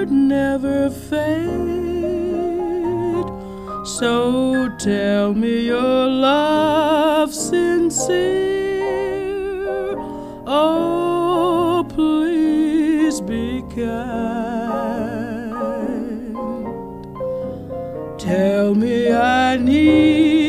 would never fade. So tell me your love sincere. Oh, please be kind. Tell me I need